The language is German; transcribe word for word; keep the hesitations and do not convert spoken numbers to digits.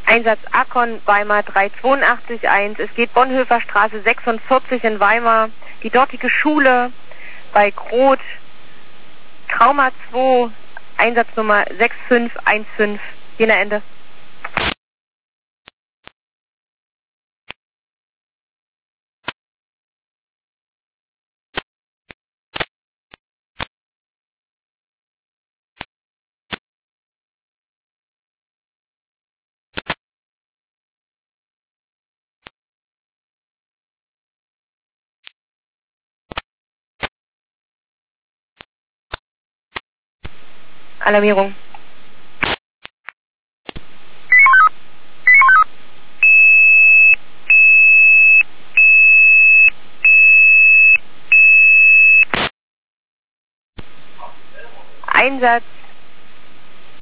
Einsatz Akkon, Weimar drei zwei acht eins. Es geht Bonhoeffer Straße sechsundvierzig in Weimar. Die dortige Schule bei Groth, Trauma zwei, Einsatznummer sechs fünf eins fünf. Jena Ende. Alarmierung. Einsatz